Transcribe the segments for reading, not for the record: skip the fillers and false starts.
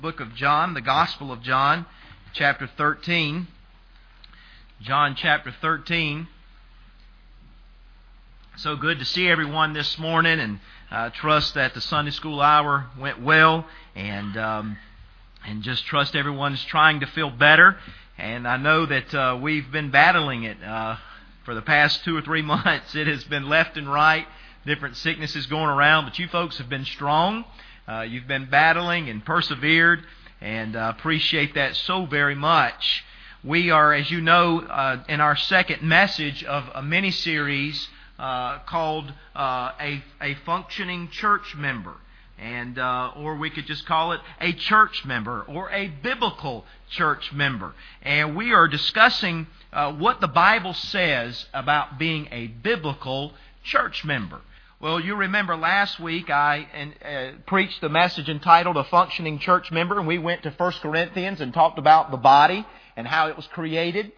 Book of John, the Gospel of John, chapter 13. John chapter 13. So good to see everyone this morning, and I trust that the Sunday school hour went well, and just trust everyone's trying to feel better. And I know that we've been battling it for the past 2 or 3 months. It has been left and right, different sicknesses going around, but you folks have been strong. You've been battling and persevered, and appreciate that so very much. We are, as you know, in our second message of a mini-series called a Functioning Church Member, and or we could just call it a church member or a biblical church member. And we are discussing what the Bible says about being a biblical church member. Well, you remember last week I preached the message entitled A Functioning Church Member, and we went to 1 Corinthians and talked about the body and how it was created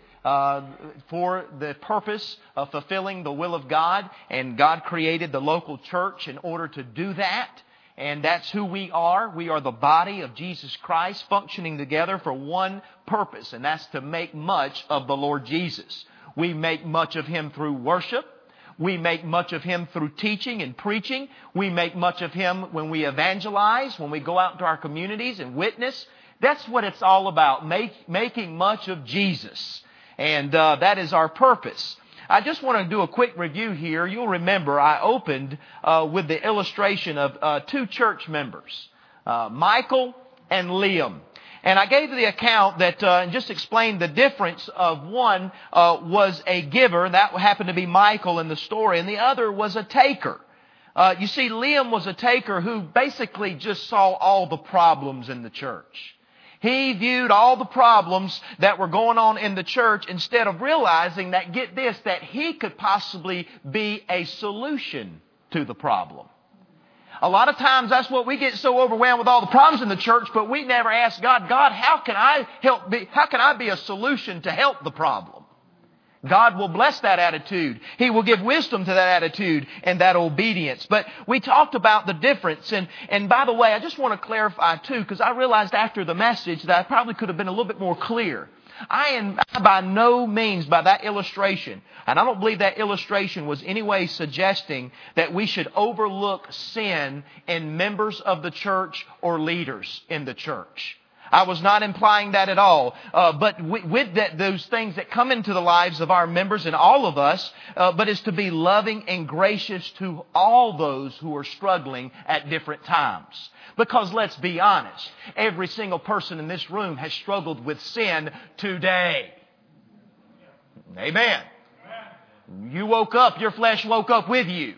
for the purpose of fulfilling the will of God, and God created the local church in order to do that. And that's who we are. We are the body of Jesus Christ functioning together for one purpose, and that's to make much of the Lord Jesus. We make much of Him through worship. We make much of Him through teaching and preaching. We make much of Him when we evangelize, when we go out into our communities and witness. That's what it's all about, making much of Jesus. And that is our purpose. I just want to do a quick review here. You'll remember I opened with the illustration of 2 church members, Michael and Liam. And I gave the account that and just explained the difference of one was a giver, and that happened to be Michael in the story, and the other was a taker. You see, Liam was a taker who basically just saw all the problems in the church. He viewed all the problems that were going on in the church instead of realizing that, get this, that he could possibly be a solution to the problem. A lot of times that's what we get so overwhelmed with all the problems in the church, but we never ask God, how can I be a solution to help the problem? God will bless that attitude. He will give wisdom to that attitude and that obedience. But we talked about the difference. And by the way, I just want to clarify too, because I realized after the message that I probably could have been a little bit more clear. I am by no means by that illustration, and I don't believe that illustration was any way suggesting that we should overlook sin in members of the church or leaders in the church. I was not implying that at all. But with that, those things that come into the lives of our members and all of us, but is to be loving and gracious to all those who are struggling at different times. Because let's be honest, every single person in this room has struggled with sin today. Amen. You woke up, your flesh woke up with you.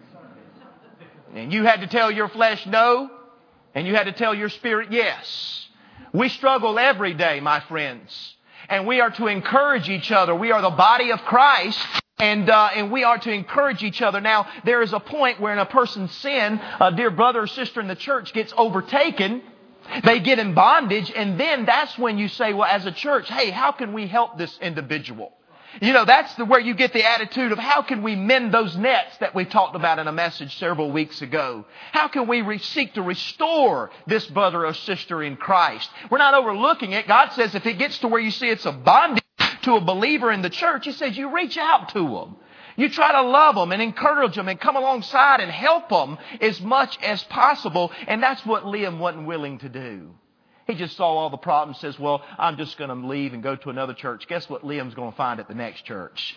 And you had to tell your flesh no, and you had to tell your spirit yes. We struggle every day, my friends. And we are to encourage each other. We are the body of Christ. And we are to encourage each other. Now, there is a point where in a person's sin, a dear brother or sister in the church gets overtaken. They get in bondage. And then that's when you say, well, as a church, hey, how can we help this individual? You know, that's where you get the attitude of how can we mend those nets that we talked about in a message several weeks ago? How can we seek to restore this brother or sister in Christ? We're not overlooking it. God says if it gets to where you see it's a bondage to a believer in the church, He says you reach out to them. You try to love them and encourage them and come alongside and help them as much as possible. And that's what Liam wasn't willing to do. He just saw all the problems and says, well, I'm just going to leave and go to another church. Guess what Liam's going to find at the next church?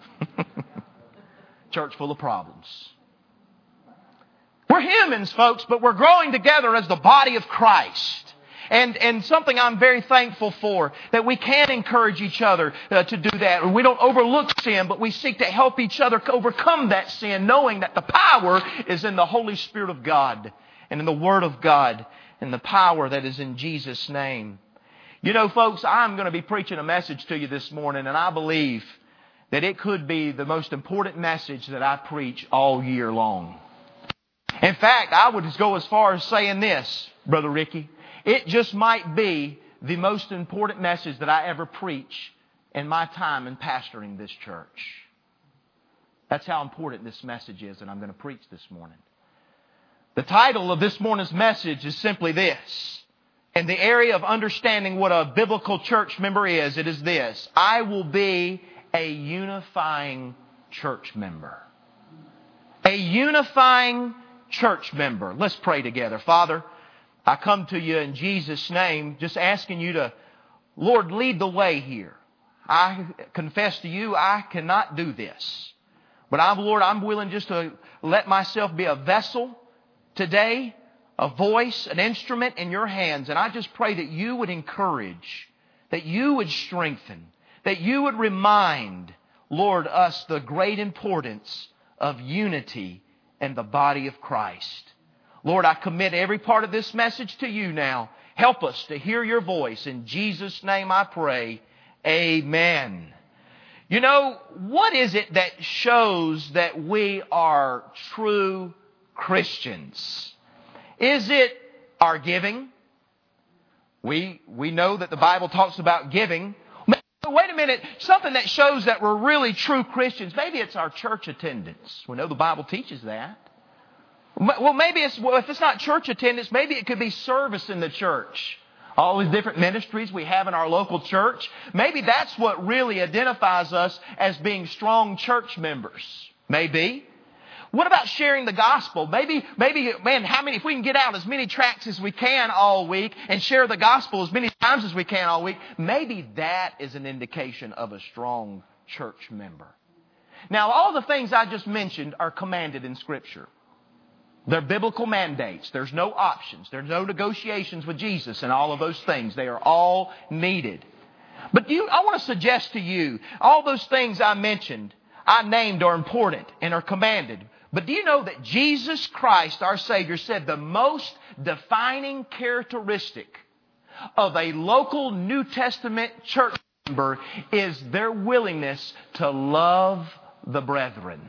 Church full of problems. We're humans, folks, but we're growing together as the body of Christ. And something I'm very thankful for, that we can encourage each other to do that. We don't overlook sin, but we seek to help each other overcome that sin, knowing that the power is in the Holy Spirit of God and in the Word of God and the power that is in Jesus' name. You know, folks, I'm going to be preaching a message to you this morning, and I believe that it could be the most important message that I preach all year long. In fact, I would go as far as saying this, Brother Ricky. It just might be the most important message that I ever preach in my time in pastoring this church. That's how important this message is that I'm going to preach this morning. The title of this morning's message is simply this: in the area of understanding what a biblical church member is, it is this: I will be a unifying church member. A unifying church member. Let's pray together. Father, I come to you in Jesus' name, just asking you to, Lord, lead the way here. I confess to you, I cannot do this. But Lord, I'm willing just to let myself be a vessel today, a voice, an instrument in your hands. And I just pray that you would encourage, that you would strengthen, that you would remind, Lord, us the great importance of unity in the body of Christ. Lord, I commit every part of this message to you now. Help us to hear your voice. In Jesus' name I pray. Amen. You know, what is it that shows that we are true Christians? Is it our giving? We know that the Bible talks about giving. Wait a minute, something that shows that we're really true Christians, maybe it's our church attendance. We know the Bible teaches that. Well, maybe if it's not church attendance, maybe it could be service in the church. All these different ministries we have in our local church. Maybe that's what really identifies us as being strong church members. Maybe. What about sharing the gospel? Maybe, man, if we can get out as many tracts as we can all week and share the gospel as many times as we can all week, maybe that is an indication of a strong church member. Now, all the things I just mentioned are commanded in Scripture. They're biblical mandates. There's no options. There's no negotiations with Jesus and all of those things. They are all needed. But I want to suggest to you, all those things I mentioned, I named, are important and are commanded. But do you know that Jesus Christ, our Savior, said the most defining characteristic of a local New Testament church member is their willingness to love the brethren?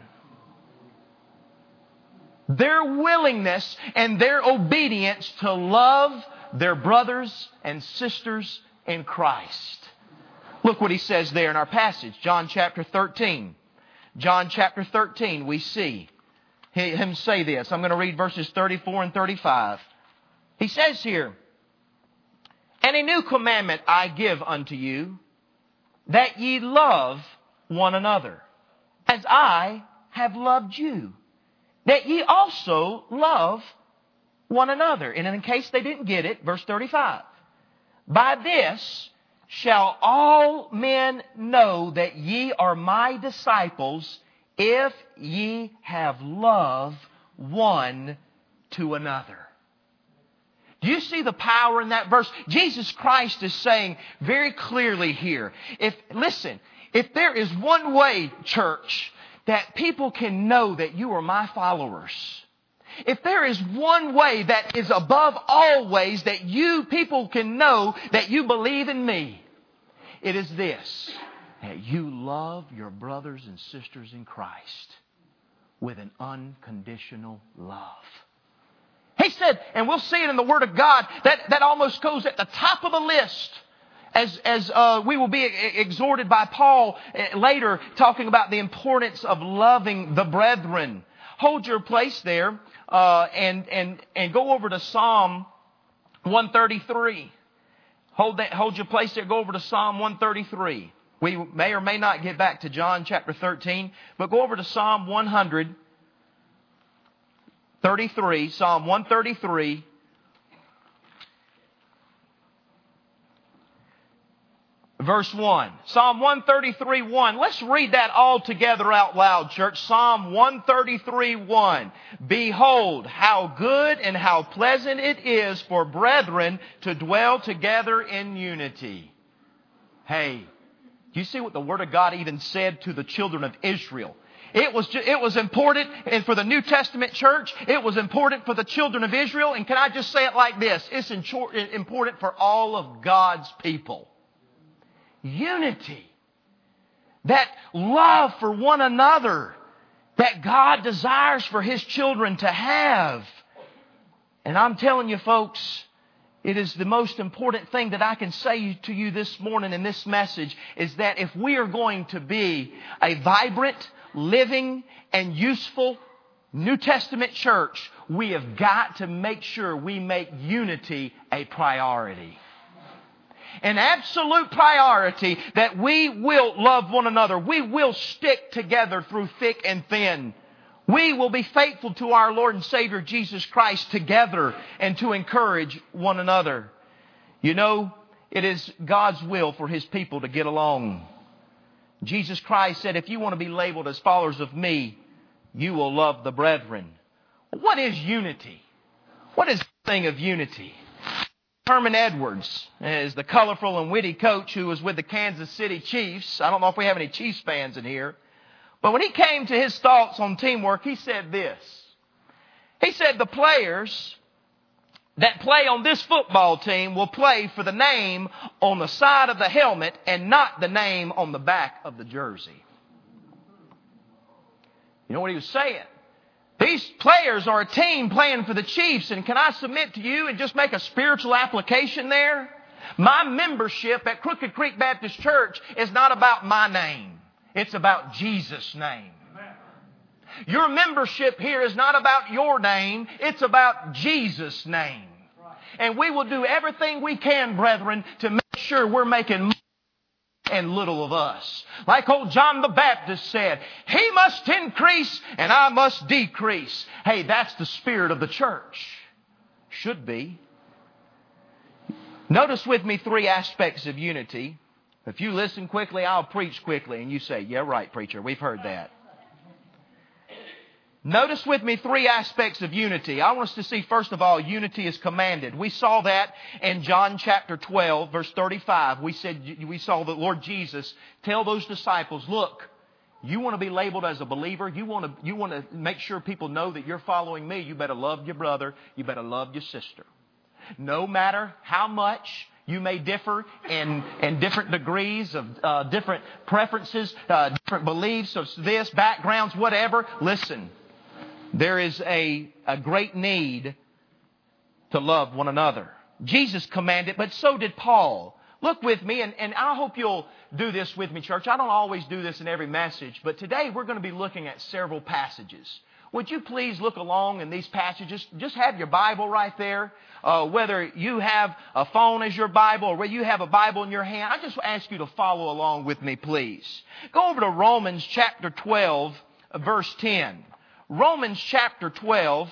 Their willingness and their obedience to love their brothers and sisters in Christ. Look what he says there in our passage, John chapter 13. John chapter 13, we see him say this. I'm going to read verses 34 and 35. He says here, "And a new commandment I give unto you, that ye love one another, as I have loved you, that ye also love one another." And in case they didn't get it, verse 35. "By this shall all men know that ye are my disciples, if ye have love one to another." Do you see the power in that verse? Jesus Christ is saying very clearly here, if there is one way, church, that people can know that you are my followers, if there is one way that is above all ways that people can know that you believe in me, it is this: that you love your brothers and sisters in Christ with an unconditional love. He said, and we'll see it in the Word of God, that almost goes at the top of the list. As we will be exhorted by Paul later, talking about the importance of loving the brethren. Hold your place there and go over to Psalm 133. Hold your place there. Go over to Psalm 133. We may or may not get back to John chapter 13, but go over to Psalm 133. Psalm 133. Verse 1. Psalm 133, 1. Let's read that all together out loud, church. Psalm 133, 1. "Behold, how good and how pleasant it is for brethren to dwell together in unity." Hey, do you see what the Word of God even said to the children of Israel? It was important, and for the New Testament church, it was important for the children of Israel. And can I just say it like this? It's important for all of God's people. Unity. That love for one another that God desires for His children to have. And I'm telling you, folks, it is the most important thing that I can say to you this morning in this message, is that if we are going to be a vibrant, living, and useful New Testament church, we have got to make sure we make unity a priority. An absolute priority that we will love one another. We will stick together through thick and thin. We will be faithful to our Lord and Savior Jesus Christ together and to encourage one another. You know, it is God's will for His people to get along. Jesus Christ said, if you want to be labeled as followers of me, you will love the brethren. What is unity? What is the thing of unity? Herman Edwards is the colorful and witty coach who was with the Kansas City Chiefs. I don't know if we have any Chiefs fans in here. But when he came to his thoughts on teamwork, he said this. He said the players that play on this football team will play for the name on the side of the helmet and not the name on the back of the jersey. You know what he was saying? These players are a team playing for the Chiefs, and can I submit to you and just make a spiritual application there? My membership at Crooked Creek Baptist Church is not about my name. It's about Jesus' name. Your membership here is not about your name. It's about Jesus' name. And we will do everything we can, brethren, to make sure we're making and little of us. Like old John the Baptist said, he must increase and I must decrease. Hey, that's the spirit of the church. Should be. Notice with me 3 aspects of unity. If you listen quickly, I'll preach quickly. And you say, yeah, right, preacher. We've heard that. Notice with me 3 aspects of unity. I want us to see, first of all, unity is commanded. We saw that in John chapter 12, verse 35. We saw the Lord Jesus tell those disciples, look, you want to be labeled as a believer? You want to make sure people know that you're following me? You better love your brother. You better love your sister. No matter how much you may differ in different degrees of different preferences, different beliefs of this, backgrounds, whatever. Listen. There is a great need to love one another. Jesus commanded, but so did Paul. Look with me, and I hope you'll do this with me, church. I don't always do this in every message, but today we're going to be looking at several passages. Would you please look along in these passages? Just have your Bible right there. Whether you have a phone as your Bible or whether you have a Bible in your hand, I just ask you to follow along with me, please. Go over to Romans chapter 12, verse 10. Romans chapter 12,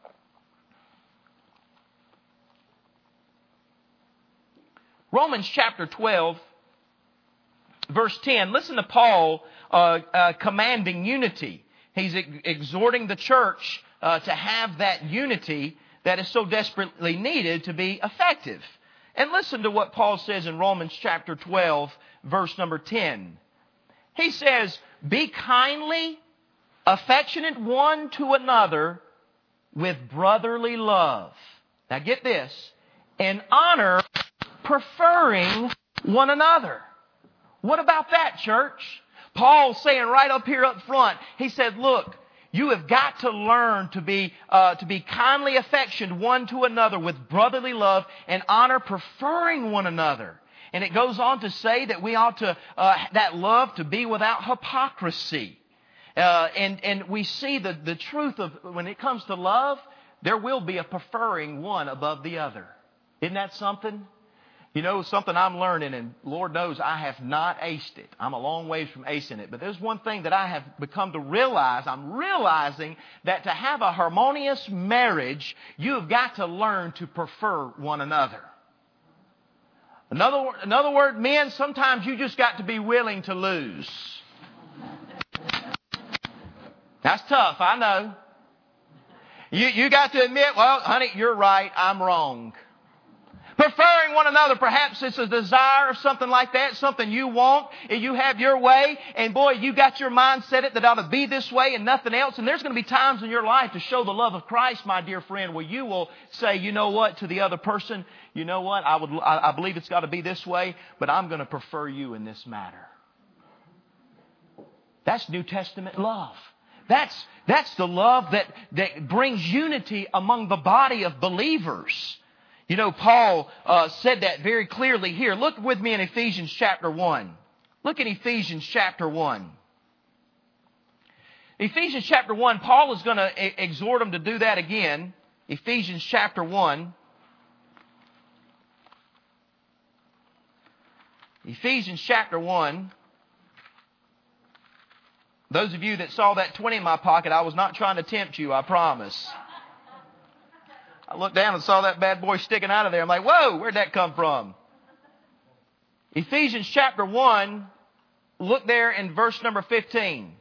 verse 10. Listen to Paul commanding unity. He's exhorting the church to have that unity that is so desperately needed to be effective. And listen to what Paul says in Romans chapter 12, verse number 10. He says, be kindly affectionate one to another with brotherly love. Now get this. And honor, preferring one another. What about that, church? Paul's saying right up here up front, he said, look, you have got to learn to be kindly affectioned one to another with brotherly love and honor, preferring one another. And it goes on to say that we ought to, that love to be without hypocrisy. And we see the truth of when it comes to love, there will be a preferring one above the other. Isn't that something? You know, something I'm learning, and Lord knows I have not aced it. I'm a long ways from acing it. But there's one thing that I have become to realize. I'm realizing that to have a harmonious marriage, you've got to learn to prefer one another. Another word, men, sometimes you just got to be willing to lose. That's tough, I know. You got to admit, well, honey, you're right, I'm wrong. Preferring one another, perhaps it's a desire of something like that, something you want, and you have your way, and boy, you got your mind set it that ought to be this way and nothing else, and there's going to be times in your life to show the love of Christ, my dear friend, where you will say, you know what, to the other person, you know what, I believe it's got to be this way, but I'm going to prefer you in this matter. That's New Testament love. That's the love that brings unity among the body of believers. You know, Paul said that very clearly here. Look with me in Ephesians chapter 1. Look at Ephesians chapter 1. Ephesians chapter 1, Paul is going to exhort them to do that again. Ephesians chapter 1. Ephesians chapter 1. Those of you that saw that 20 in my pocket, I was not trying to tempt you, I promise. I looked down and saw that bad boy sticking out of there. I'm like, whoa, where'd that come from? Ephesians chapter 1, look there in verse number 15.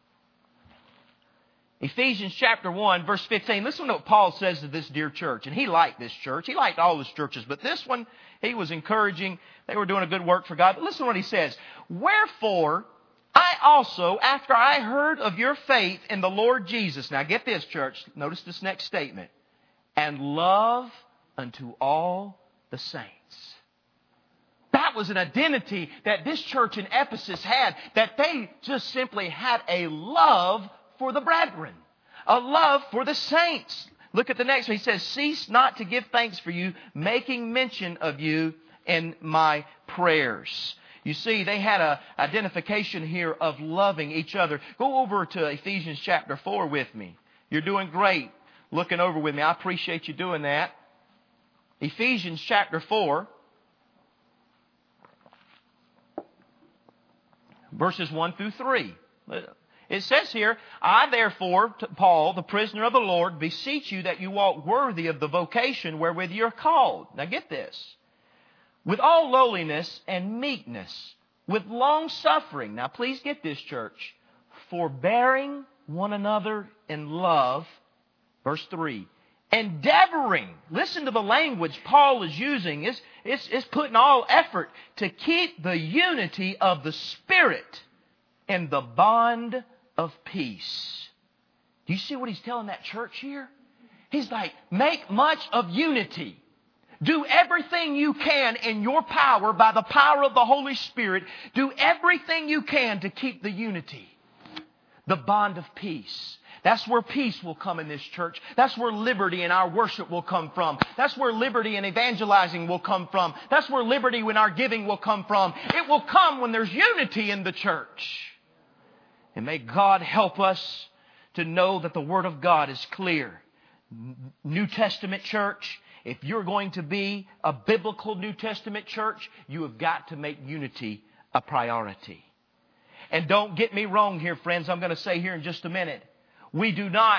Ephesians chapter 1, verse 15. Listen to what Paul says to this dear church. And he liked this church. He liked all his churches. But this one, he was encouraging. They were doing a good work for God. But listen to what he says. Wherefore, I also, after I heard of your faith in the Lord Jesus. Now get this, church. Notice this next statement. And love unto all the saints. That was an identity that this church in Ephesus had. That they just simply had a love for the brethren. A love for the saints. Look at the next one. He says, cease not to give thanks for you, making mention of you in my prayers. You see, they had an identification here of loving each other. Go over to Ephesians chapter 4 with me. You're doing great looking over with me. I appreciate you doing that. Ephesians chapter 4. Verses 1 through 3. It says here, I therefore, Paul, the prisoner of the Lord, beseech you that you walk worthy of the vocation wherewith you are called. Now get this. With all lowliness and meekness, with long suffering. Now please get this, church. Forbearing one another in love. Verse 3. Endeavoring. Listen to the language Paul is using. It's putting all effort to keep the unity of the Spirit in the bond of peace. Do you see what he's telling that church here? He's like, make much of unity. Do everything you can in your power, by the power of the Holy Spirit. Do everything you can to keep the unity. The bond of peace. That's where peace will come in this church. That's where liberty in our worship will come from. That's where liberty in evangelizing will come from. That's where liberty in our giving will come from. It will come when there's unity in the church. And may God help us to know that the Word of God is clear. New Testament church, if you're going to be a biblical New Testament church, you have got to make unity a priority. And don't get me wrong here, friends. I'm going to say here in just a minute. We do not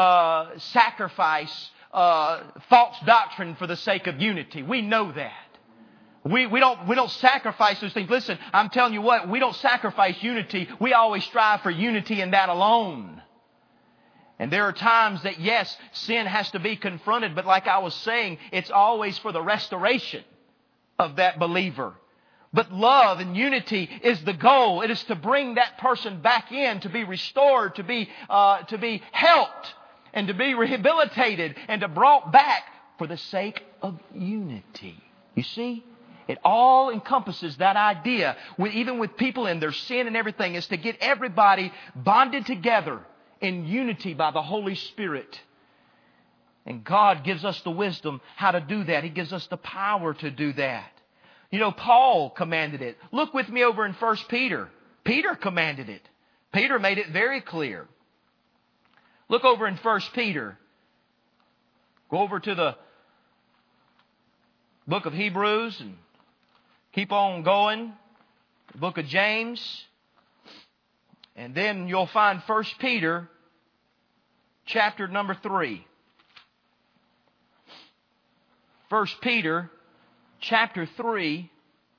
sacrifice false doctrine for the sake of unity. We know that. We don't sacrifice those things. Listen, I'm telling you what, we don't sacrifice unity. We always strive for unity in that alone. And there are times that, yes, sin has to be confronted. But like I was saying, it's always for the restoration of that believer. But love and unity is the goal. It is to bring that person back in, to be restored, to be helped, and to be rehabilitated, and to brought back for the sake of unity. You see? It all encompasses that idea, even with people in their sin and everything, is to get everybody bonded together in unity by the Holy Spirit. And God gives us the wisdom how to do that. He gives us the power to do that. You know, Paul commanded it. Look with me over in 1 Peter. Peter commanded it. Peter made it very clear. Look over in 1 Peter. Go over to the book of Hebrews and keep on going. The book of James. And then you'll find 1 Peter chapter number 3. 1 Peter chapter 3.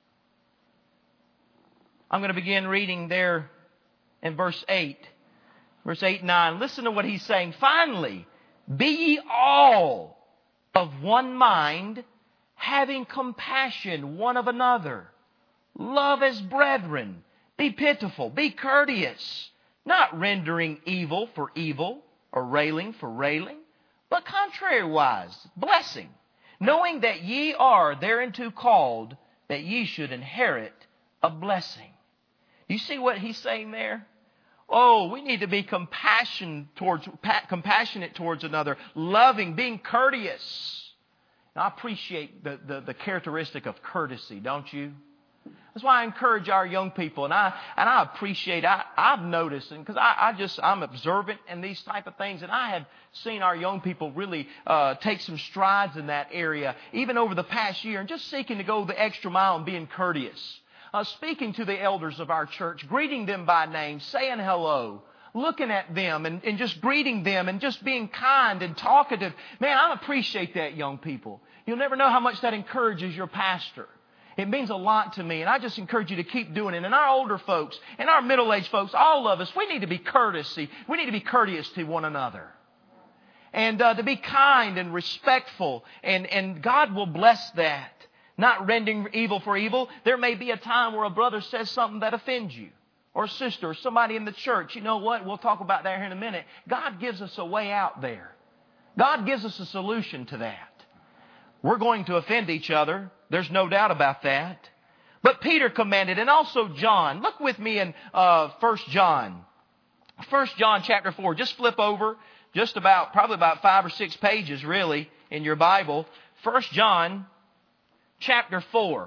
I'm going to begin reading there in verse 8. Verse 8 and 9. Listen to what he's saying. Finally, be ye all of one mind, having compassion one of another. Love as brethren. Be pitiful. Be courteous. Not rendering evil for evil, or railing for railing, but contrariwise, blessing. Knowing that ye are thereunto called, that ye should inherit a blessing. You see what he's saying there? Oh, we need to be compassionate towards another, loving, being courteous. Now, I appreciate the characteristic of courtesy, don't you? That's why I encourage our young people, and I appreciate. I've noticed, and because I'm observant in these type of things, and I have seen our young people really take some strides in that area, even over the past year, and just seeking to go the extra mile and being courteous, speaking to the elders of our church, greeting them by name, saying hello, looking at them, and just greeting them, and just being kind and talkative. Man, I appreciate that, young people. You'll never know how much that encourages your pastor. It means a lot to me, and I just encourage you to keep doing it. And our older folks and our middle-aged folks, all of us, we need to be courtesy. We need to be courteous to one another. And to be kind and respectful. And God will bless that. Not rendering evil for evil. There may be a time where a brother says something that offends you. Or a sister or somebody in the church. You know what? We'll talk about that here in a minute. God gives us a way out there. God gives us a solution to that. We're going to offend each other. There's no doubt about that. But Peter commanded, and also John. Look with me in 1 John. 1 John chapter 4. Just flip over probably about 5 or 6 pages really in your Bible. 1 John chapter 4.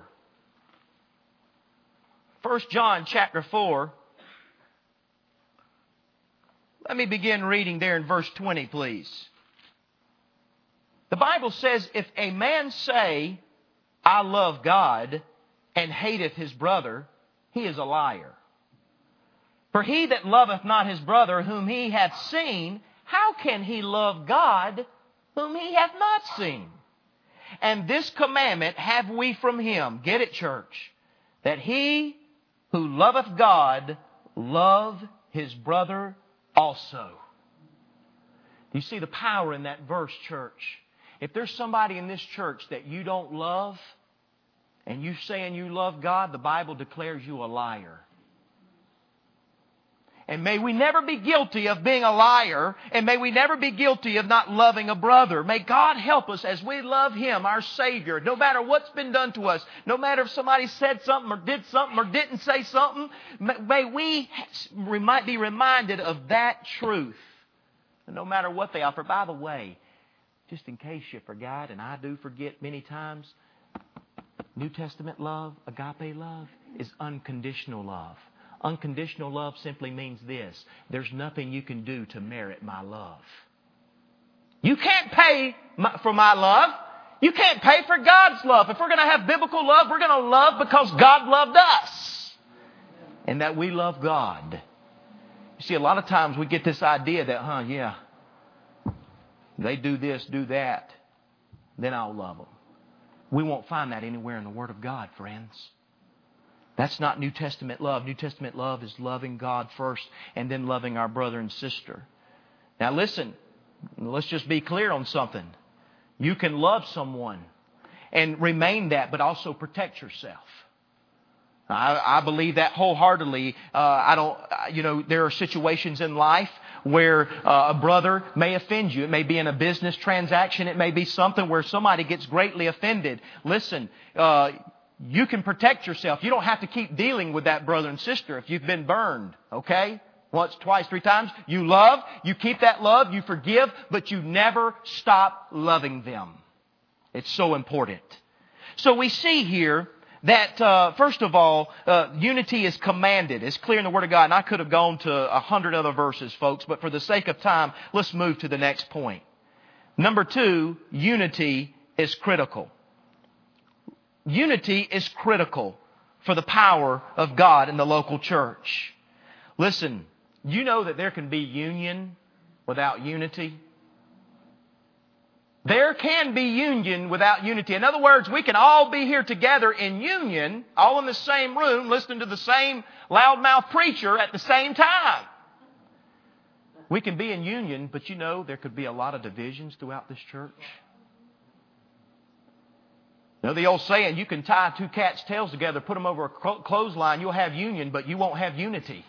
1 John chapter 4. Let me begin reading there in verse 20, please. The Bible says, if a man say, I love God, and hateth his brother, he is a liar. For he that loveth not his brother whom he hath seen, how can he love God whom he hath not seen? And this commandment have we from him, get it, church, that he who loveth God love his brother also. Do you see the power in that verse, church? If there's somebody in this church that you don't love, and you saying you love God, the Bible declares you a liar. And may we never be guilty of being a liar, and may we never be guilty of not loving a brother. May God help us as we love Him, our Savior, no matter what's been done to us, no matter if somebody said something or did something or didn't say something, may we be reminded of that truth, no matter what they offer. By the way, just in case you forgot, and I do forget many times, New Testament love, agape love, is unconditional love. Unconditional love simply means this: there's nothing you can do to merit my love. You can't pay for my love. You can't pay for God's love. If we're going to have biblical love, we're going to love because God loved us. And that we love God. You see, a lot of times we get this idea that, they do this, do that, then I'll love them. We won't find that anywhere in the Word of God, friends. That's not New Testament love. New Testament love is loving God first and then loving our brother and sister. Now listen, let's just be clear on something. You can love someone and remain that, but also protect yourself. I believe that wholeheartedly. There are situations in life where a brother may offend you. It may be in a business transaction. It may be something where somebody gets greatly offended. Listen, you can protect yourself. You don't have to keep dealing with that brother and sister if you've been burned. Okay? Once, twice, 3 times. You love. You keep that love. You forgive. But you never stop loving them. It's so important. So we see here that, first of all, unity is commanded. It's clear in the Word of God. And I could have gone to 100 other verses, folks. But for the sake of time, let's move to the next point. Number 2, unity is critical. Unity is critical for the power of God in the local church. Listen, you know that there can be union without unity? There can be union without unity. In other words, we can all be here together in union, all in the same room, listening to the same loudmouth preacher at the same time. We can be in union, but there could be a lot of divisions throughout this church. You know the old saying, you can tie 2 cats' tails together, put them over a clothesline, you'll have union, but you won't have unity.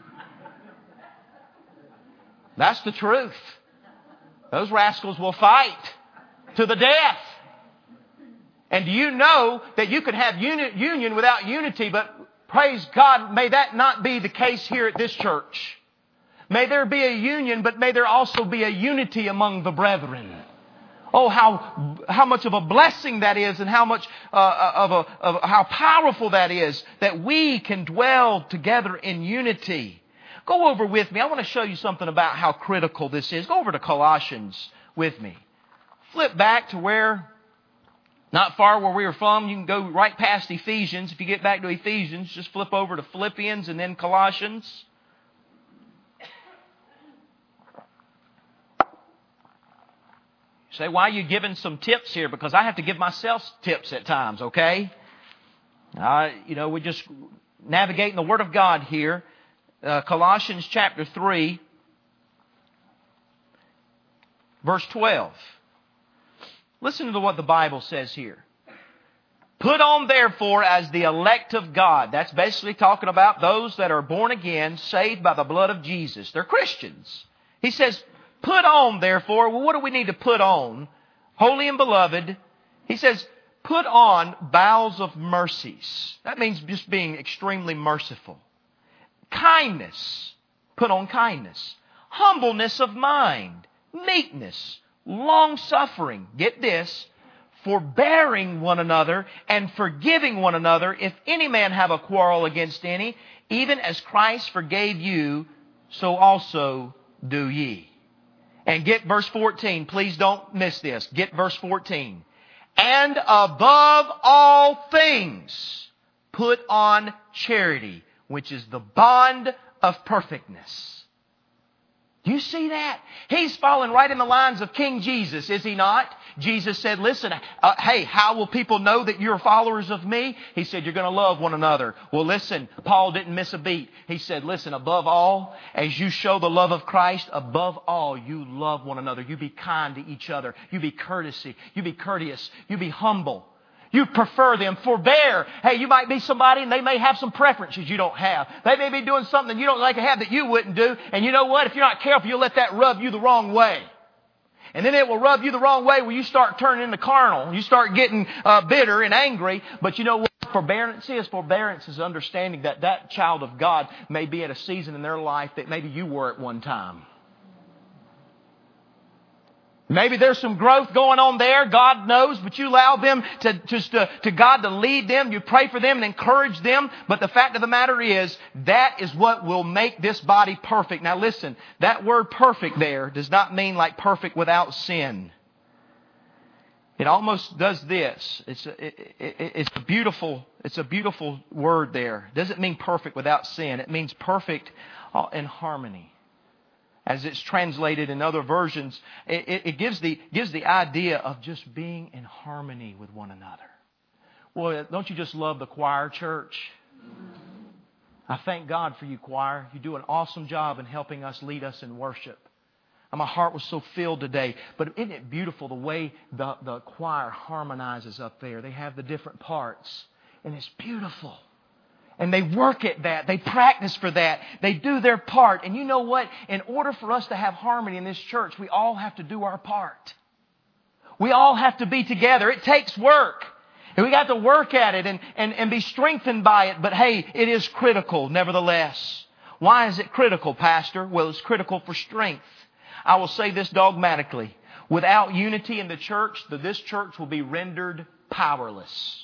That's the truth. Those rascals will fight to the death. And do you know that you can have union without unity, but praise God, may that not be the case here at this church. May there be a union, but may there also be a unity among the brethren. Oh, how much of a blessing that is, and how much of how powerful that is, that we can dwell together in unity. Go over with me. I want to show you something about how critical this is. Go over to Colossians with me. Flip back to not far where we were from. You can go right past Ephesians. If you get back to Ephesians, just flip over to Philippians and then Colossians. Say, why are you giving some tips here? Because I have to give myself tips at times, okay? We're just navigating the Word of God here. Colossians chapter 3, verse 12. Listen to what the Bible says here. Put on therefore as the elect of God. That's basically talking about those that are born again, saved by the blood of Jesus. They're Christians. He says, put on, therefore. Well, what do we need to put on? Holy and beloved. He says, put on bowels of mercies. That means just being extremely merciful. Kindness. Put on kindness. Humbleness of mind. Meekness. Long-suffering. Get this. Forbearing one another and forgiving one another, if any man have a quarrel against any, even as Christ forgave you, so also do ye. And get verse 14. Please don't miss this. Get verse 14. And above all things, put on charity, which is the bond of perfectness. Do you see that? He's falling right in the lines of King Jesus, is he not? Jesus said, listen, hey, how will people know that you're followers of me? He said, you're going to love one another. Well, listen, Paul didn't miss a beat. He said, listen, above all, as you show the love of Christ, above all, you love one another. You be kind to each other. You be courteous. You be humble. You prefer them. Forbear. Hey, you might be somebody and they may have some preferences you don't have. They may be doing something you don't like to have that you wouldn't do. And you know what? If you're not careful, you'll let that rub you the wrong way. And then it will rub you the wrong way where you start turning into carnal. You start getting bitter and angry. But you know what forbearance is? Forbearance is understanding that that child of God may be at a season in their life that maybe you were at one time. Maybe there's some growth going on there. God knows, but you allow them to God to lead them. You pray for them and encourage them. But the fact of the matter is, that is what will make this body perfect. Now listen, that word perfect there does not mean like perfect without sin. It almost does this. It's a beautiful word there. It doesn't mean perfect without sin. It means perfect in harmony. As it's translated in other versions, it gives the idea of just being in harmony with one another. Well, don't you just love the choir, church? I thank God for you, choir. You do an awesome job in helping us, lead us in worship. And my heart was so filled today. But isn't it beautiful the way the choir harmonizes up there? They have the different parts. And it's beautiful. And they work at that. They practice for that. They do their part. And you know what? In order for us to have harmony in this church, we all have to do our part. We all have to be together. It takes work. And we got to work at it and be strengthened by it. But hey, it is critical nevertheless. Why is it critical, Pastor? Well, it's critical for strength. I will say this dogmatically. Without unity in the church, this church will be rendered powerless.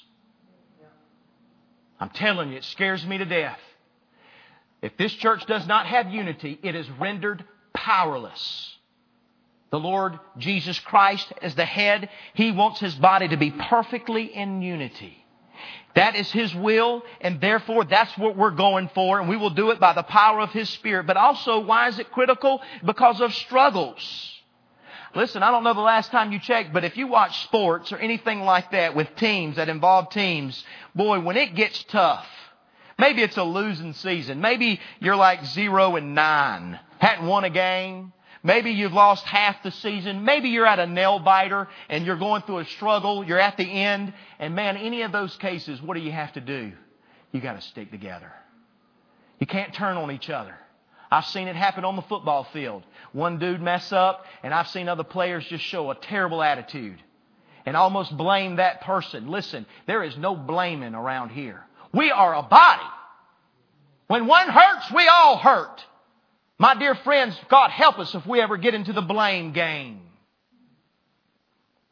I'm telling you, it scares me to death. If this church does not have unity, it is rendered powerless. The Lord Jesus Christ as the head, He wants His body to be perfectly in unity. That is His will, and therefore that's what we're going for, and we will do it by the power of His Spirit. But also, why is it critical? Because of struggles. Listen, I don't know the last time you checked, but if you watch sports or anything like that with teams that involve teams, boy, when it gets tough, maybe it's a losing season. Maybe you're like 0-9, hadn't won a game. Maybe you've lost half the season. Maybe you're at a nail biter and you're going through a struggle. You're at the end. And man, any of those cases, what do you have to do? You got to stick together. You can't turn on each other. I've seen it happen on the football field. One dude mess up, and I've seen other players just show a terrible attitude and almost blame that person. Listen, there is no blaming around here. We are a body. When one hurts, we all hurt. My dear friends, God help us if we ever get into the blame game.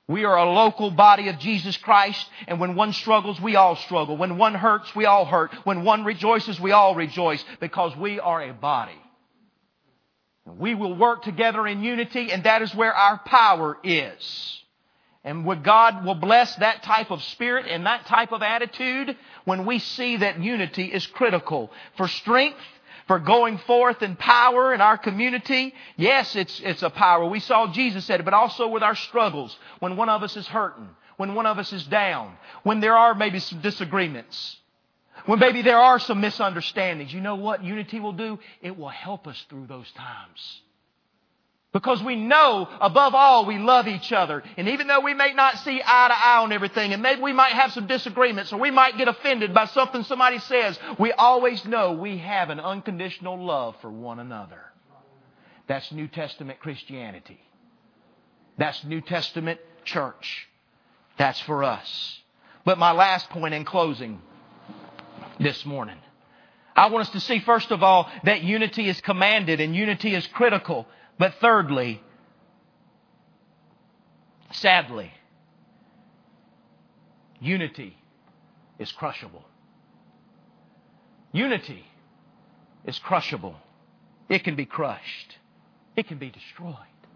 We are a local body of Jesus Christ, and when one struggles, we all struggle. When one hurts, we all hurt. When one rejoices, we all rejoice, because we are a body. We will work together in unity, and that is where our power is. And God will bless that type of spirit and that type of attitude when we see that unity is critical for strength, for going forth in power in our community. Yes, it's a power. We saw Jesus said it, but also with our struggles. When one of us is hurting, when one of us is down, when there are maybe some disagreements, when maybe there are some misunderstandings. You know what unity will do? It will help us through those times. Because we know, above all, we love each other. And even though we may not see eye to eye on everything, and maybe we might have some disagreements, or we might get offended by something somebody says, we always know we have an unconditional love for one another. That's New Testament Christianity. That's New Testament church. That's for us. But my last point in closing this morning, I want us to see, first of all, that unity is commanded and unity is critical. But thirdly, sadly, unity is crushable. Unity is crushable. It can be crushed. It can be destroyed.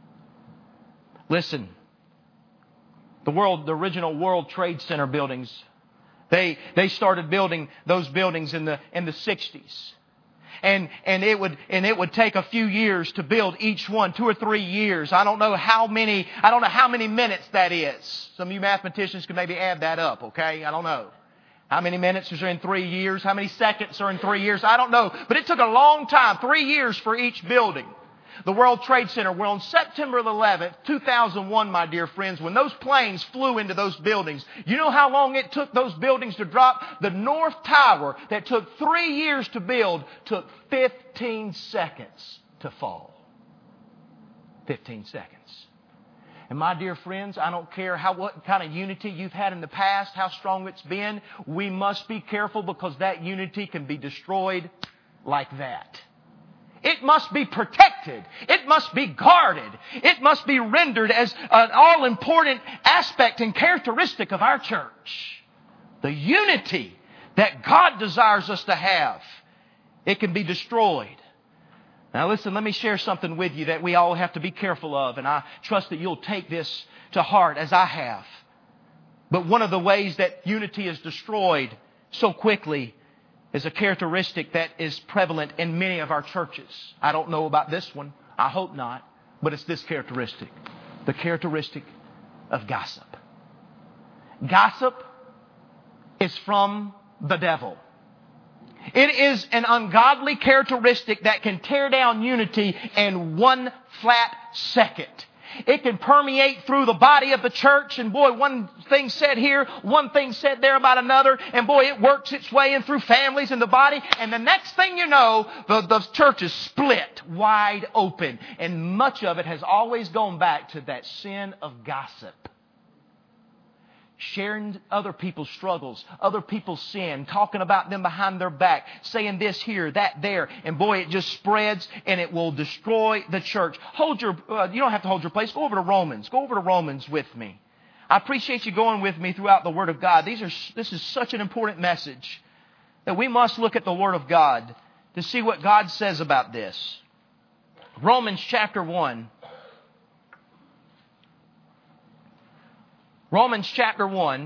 Listen, the original World Trade Center buildings, they started building those buildings in the 60s. And it would take a few years to build each one, 2 or 3 years. I don't know how many minutes that is. Some of you mathematicians can maybe add that up, okay? I don't know. How many minutes are in 3 years? How many seconds are in 3 years? I don't know. But it took a long time, 3 years for each building. The World Trade Center, well, on September 11th, 2001, my dear friends, when those planes flew into those buildings, you know how long it took those buildings to drop? The North Tower, that took 3 years to build, took 15 seconds to fall. 15 seconds. And my dear friends, I don't care what kind of unity you've had in the past, how strong it's been, we must be careful, because that unity can be destroyed like that. It must be protected. It must be guarded. It must be rendered as an all-important aspect and characteristic of our church. The unity that God desires us to have. It can be destroyed. Now listen, let me share something with you that we all have to be careful of, and I trust that you'll take this to heart as I have. But one of the ways that unity is destroyed so quickly is a characteristic that is prevalent in many of our churches. I don't know about this one. I hope not. But it's this characteristic. The characteristic of gossip. Gossip is from the devil. It is an ungodly characteristic that can tear down unity in one flat second. It can permeate through the body of the church, and boy, one thing said here, one thing said there about another, and boy, it works its way in through families in the body, and the next thing you know, the church is split wide open. And much of it has always gone back to that sin of gossip. Sharing other people's struggles, other people's sin, talking about them behind their back, saying this here, that there, and boy, it just spreads and it will destroy the church. You don't have to hold your place. Go over to Romans. Go over to Romans with me. I appreciate you going with me throughout the Word of God. This is such an important message that we must look at the Word of God to see what God says about this. Romans chapter 1. Romans chapter 1,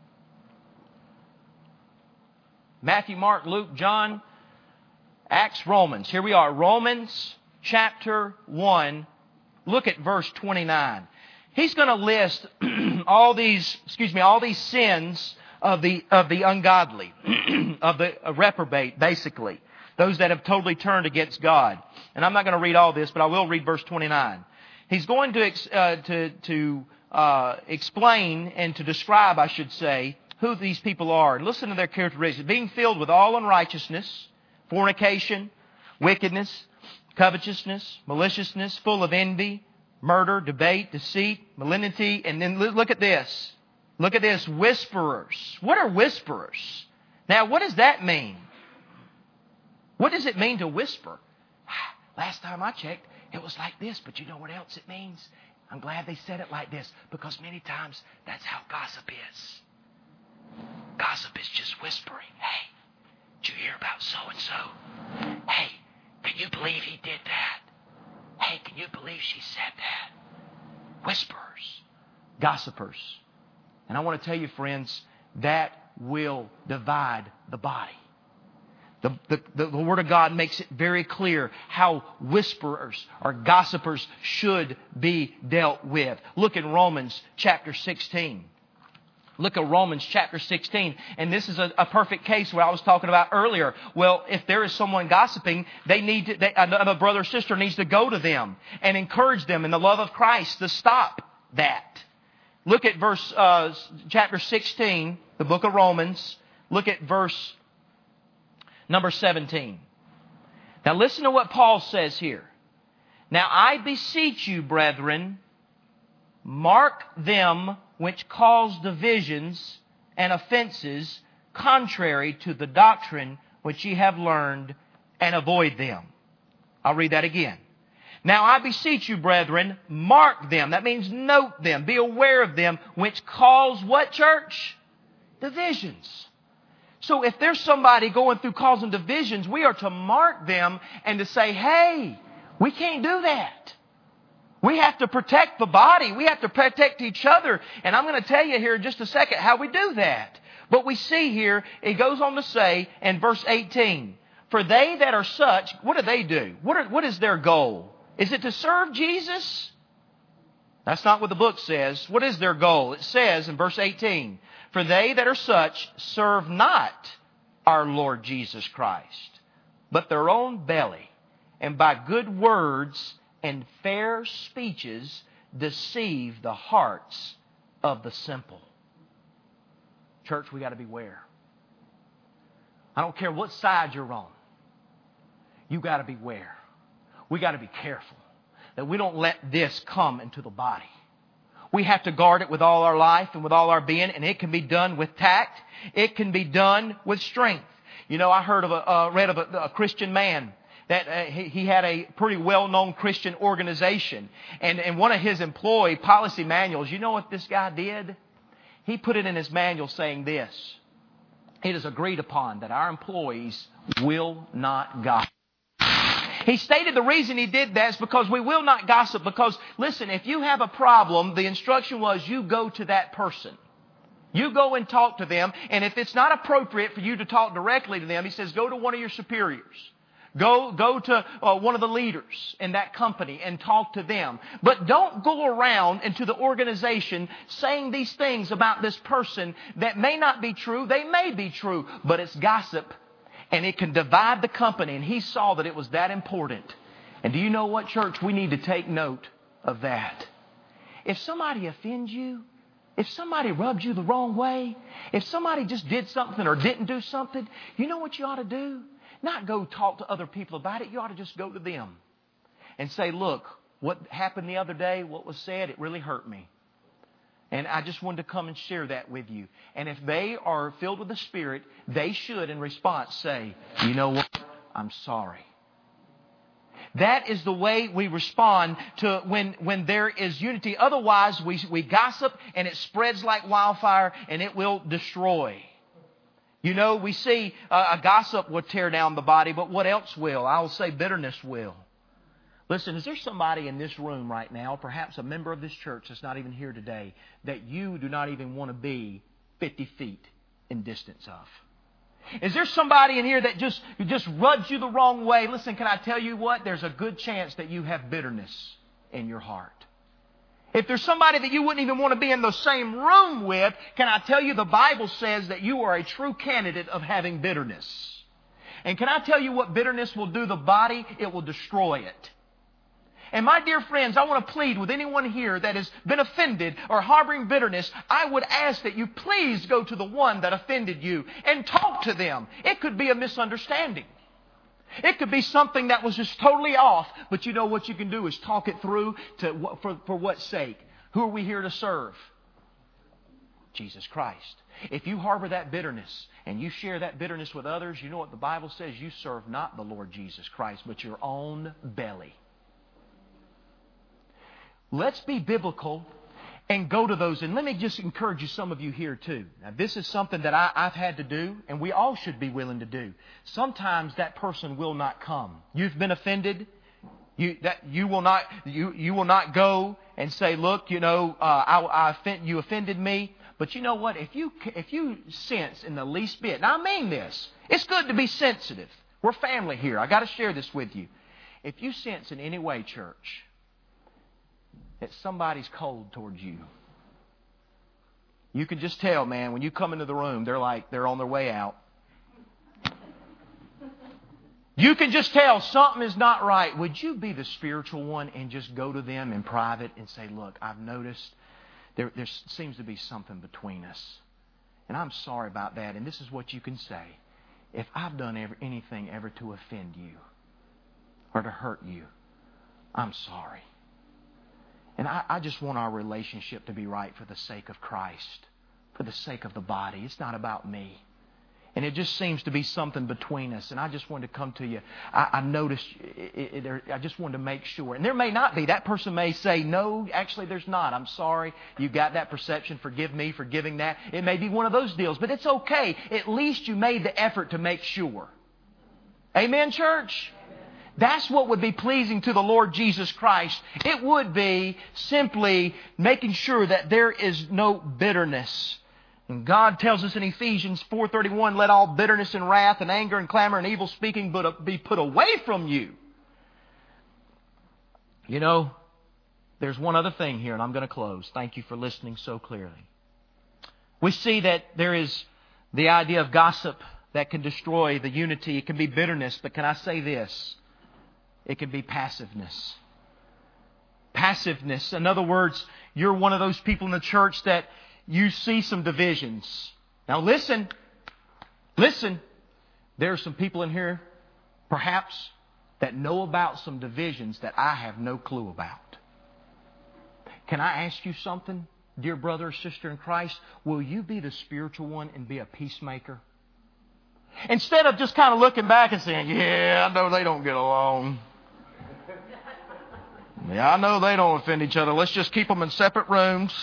Matthew, Mark, Luke, John, Acts, Romans. Here we are, Romans chapter 1. Look at verse 29. He's going to list all these sins of the ungodly, of the reprobate, basically. Those that have totally turned against God. And I'm not going to read all this, but I will read verse 29. He's going to explain and to describe, I should say, who these people are. Listen to their characteristics. Being filled with all unrighteousness, fornication, wickedness, covetousness, maliciousness, full of envy, murder, debate, deceit, malignity. And then look at this. Look at this. Whisperers. What are whisperers? Now, what does that mean? What does it mean to whisper? Last time I checked, it was like this, but you know what else it means? I'm glad they said it like this, because many times that's how gossip is. Gossip is just whispering. Hey, did you hear about so-and-so? Hey, can you believe he did that? Hey, can you believe she said that? Whisperers, gossipers. And I want to tell you, friends, that will divide the body. The Word of God makes it very clear how whisperers or gossipers should be dealt with. Look at Romans chapter 16. Look at Romans chapter 16. And this is a perfect case what I was talking about earlier. Well, if there is someone gossiping, a brother or sister needs to go to them and encourage them in the love of Christ to stop that. Look at chapter 16, the book of Romans. Look at verse number 17. Now listen to what Paul says here. Now I beseech you, brethren, mark them which cause divisions and offenses contrary to the doctrine which ye have learned, and avoid them. I'll read that again. Now I beseech you, brethren, mark them. That means note them. Be aware of them, which cause what, church? Divisions. So if there's somebody going through causing divisions, we are to mark them and to say, hey, we can't do that. We have to protect the body. We have to protect each other. And I'm going to tell you here in just a second how we do that. But we see here, it goes on to say in verse 18, for they that are such, what do? What is their goal? Is it to serve Jesus? That's not what the book says. What is their goal? It says in verse 18, for they that are such serve not our Lord Jesus Christ, but their own belly, and by good words and fair speeches deceive the hearts of the simple. Church, we got to beware. I don't care what side you're on. You got to beware. We got to be careful that we don't let this come into the body. We have to guard it with all our life and with all our being, and it can be done with tact. It can be done with strength. You know, I read of a Christian man that he had a pretty well-known Christian organization, and one of his employee policy manuals. You know what this guy did? He put it in his manual saying this: it is agreed upon that our employees will not gossip. He stated the reason he did that is because we will not gossip. Because, listen, if you have a problem, the instruction was you go to that person. You go and talk to them. And if it's not appropriate for you to talk directly to them, he says, go to one of your superiors. Go to one of the leaders in that company and talk to them. But don't go around into the organization saying these things about this person that may not be true. They may be true, but it's gossip. And it can divide the company. And he saw that it was that important. And do you know what, church? We need to take note of that. If somebody offends you, if somebody rubbed you the wrong way, if somebody just did something or didn't do something, you know what you ought to do? Not go talk to other people about it. You ought to just go to them and say, look, what happened the other day, what was said, it really hurt me. And I just wanted to come and share that with you. And if they are filled with the Spirit, they should, in response, say, you know what? I'm sorry. That is the way we respond to when there is unity. Otherwise, we gossip and it spreads like wildfire and it will destroy. You know, we see a gossip will tear down the body, but what else will? I will say bitterness will. Listen, is there somebody in this room right now, perhaps a member of this church that's not even here today, that you do not even want to be 50 feet in distance of? Is there somebody in here that just rubs you the wrong way? Listen, can I tell you what? There's a good chance that you have bitterness in your heart. If there's somebody that you wouldn't even want to be in the same room with, can I tell you the Bible says that you are a true candidate of having bitterness. And can I tell you what bitterness will do the body? It will destroy it. And my dear friends, I want to plead with anyone here that has been offended or harboring bitterness. I would ask that you please go to the one that offended you and talk to them. It could be a misunderstanding. It could be something that was just totally off. But you know what you can do is talk it through for what sake? Who are we here to serve? Jesus Christ. If you harbor that bitterness and you share that bitterness with others, you know what the Bible says? You serve not the Lord Jesus Christ, but your own belly. let's be biblical and go to those. And let me just encourage you, some of you here too. Now, this is something that I've had to do, and we all should be willing to do. Sometimes that person will not come. You've been offended. You will not go and say, look, you offended me. But you know what? If you sense in the least bit, and I mean this, it's good to be sensitive. We're family here. I got to share this with you. If you sense in any way, church, that somebody's cold towards you, you can just tell, man, when you come into the room, they're on their way out. You can just tell something is not right. Would you be the spiritual one and just go to them in private and say, look, I've noticed there seems to be something between us. And I'm sorry about that. And this is what you can say. If I've done anything ever to offend you or to hurt you, I'm sorry. And I just want our relationship to be right for the sake of Christ, for the sake of the body. It's not about me. And it just seems to be something between us. And I just wanted to come to you. I noticed, I just wanted to make sure. And there may not be. That person may say, no, actually there's not. I'm sorry. You got that perception. Forgive me for giving that. It may be one of those deals. But it's okay. At least you made the effort to make sure. Amen, church? That's what would be pleasing to the Lord Jesus Christ. It would be simply making sure that there is no bitterness. And God tells us in Ephesians 4:31, let all bitterness and wrath and anger and clamor and evil speaking be put away from you. You know, there's one other thing here, and I'm going to close. Thank you for listening so clearly. We see that there is the idea of gossip that can destroy the unity. It can be bitterness, but can I say this? It can be passiveness. Passiveness. In other words, you're one of those people in the church that you see some divisions. Now listen. There are some people in here, perhaps, that know about some divisions that I have no clue about. Can I ask you something, dear brother or sister in Christ? Will you be the spiritual one and be a peacemaker? Instead of just kind of looking back and saying, yeah, I know they don't get along. Yeah, I know they don't offend each other. Let's just keep them in separate rooms.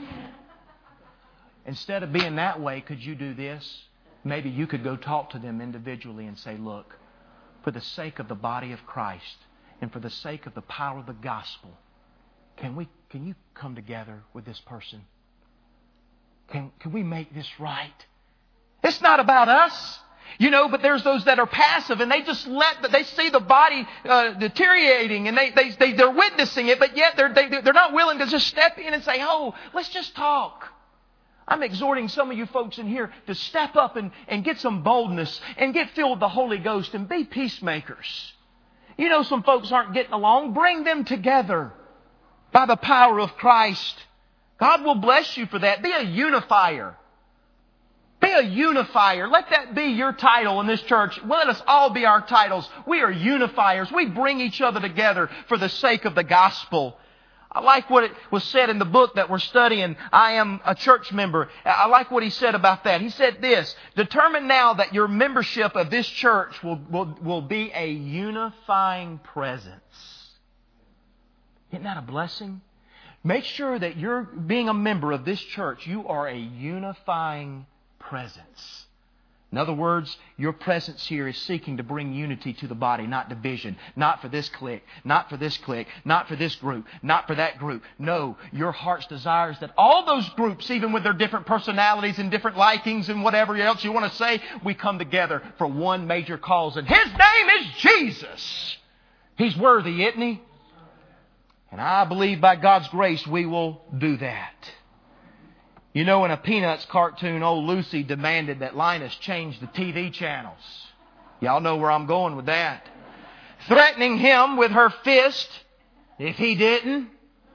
Instead of being that way, could you do this? Maybe you could go talk to them individually and say, look, for the sake of the body of Christ and for the sake of the power of the gospel, can you come together with this person? Can we make this right? It's not about us. You know, but there's those that are passive and they just they see the body deteriorating and they're witnessing it, but yet they're not willing to just step in and say, oh, let's just talk. I'm exhorting some of you folks in here to step up and get some boldness and get filled with the Holy Ghost and be peacemakers. You know, some folks aren't getting along. Bring them together by the power of Christ. God will bless you for that. Be a unifier. Be a unifier. Let that be your title in this church. Let us all be our titles. We are unifiers. We bring each other together for the sake of the gospel. I like what it was said in the book that we're studying. I am a church member. I like what he said about that. He said this, determine now that your membership of this church will be a unifying presence. Isn't that a blessing? Make sure that you're being a member of this church, you are a unifying presence. In other words, your presence here is seeking to bring unity to the body, not division. Not for this clique, not for this clique, not for this group, not for that group. No, your heart's desire is that all those groups, even with their different personalities and different likings and whatever else you want to say, we come together for one major cause. And His name is Jesus. He's worthy, isn't He? And I believe by God's grace we will do that. You know, in a Peanuts cartoon, old Lucy demanded that Linus change the TV channels. Y'all know where I'm going with that. Threatening him with her fist if he didn't.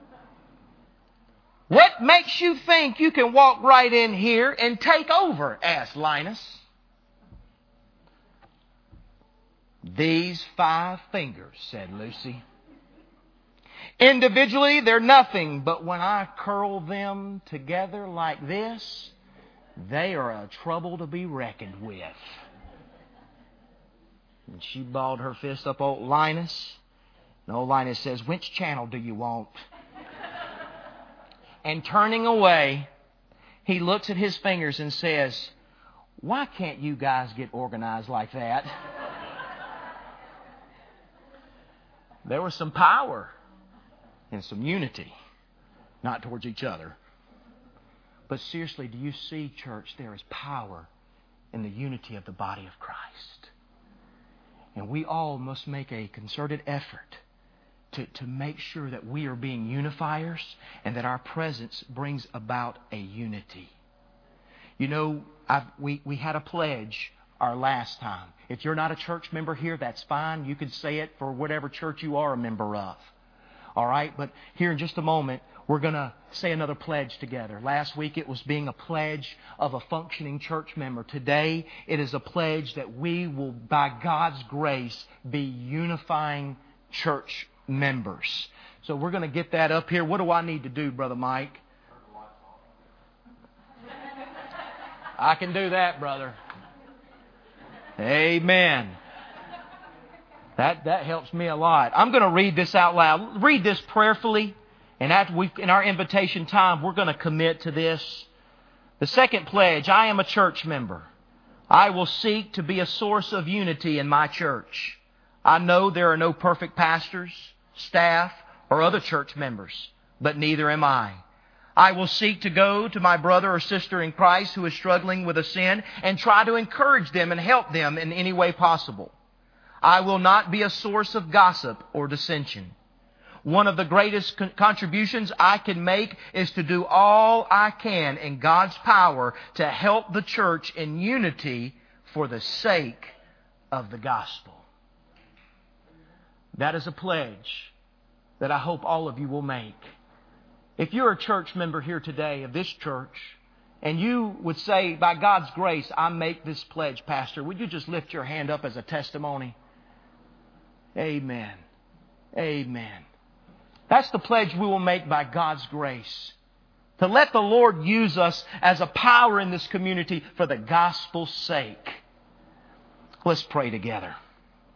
What makes you think you can walk right in here and take over? Asked Linus. These 5 fingers, said Lucy. Individually, they're nothing, but when I curl them together like this, they are a trouble to be reckoned with. And she balled her fist up old Linus. And old Linus says, which channel do you want? And turning away, he looks at his fingers and says, "Why can't you guys get organized like that?" There was some power and some unity, not towards each other. But seriously, do you see, church, there is power in the unity of the body of Christ. And we all must make a concerted effort to make sure that we are being unifiers and that our presence brings about a unity. You know, we had a pledge our last time. If you're not a church member here, that's fine. You can say it for whatever church you are a member of. All right? But here in just a moment, we're going to say another pledge together. Last week it was being a pledge of a functioning church member. Today it is a pledge that we will, by God's grace, be unifying church members. So we're going to get that up here. What do I need to do, Brother Mike? I can do that, brother. Amen. That helps me a lot. I'm going to read this out loud. Read this prayerfully. And in our invitation time, we're going to commit to this. The second pledge, I am a church member. I will seek to be a source of unity in my church. I know there are no perfect pastors, staff, or other church members, but neither am I. I will seek to go to my brother or sister in Christ who is struggling with a sin and try to encourage them and help them in any way possible. I will not be a source of gossip or dissension. One of the greatest contributions I can make is to do all I can in God's power to help the church in unity for the sake of the gospel. That is a pledge that I hope all of you will make. If you're a church member here today of this church, and you would say, by God's grace, I make this pledge, Pastor, would you just lift your hand up as a testimony? Amen. Amen. That's the pledge we will make by God's grace. To let the Lord use us as a power in this community for the gospel's sake. Let's pray together.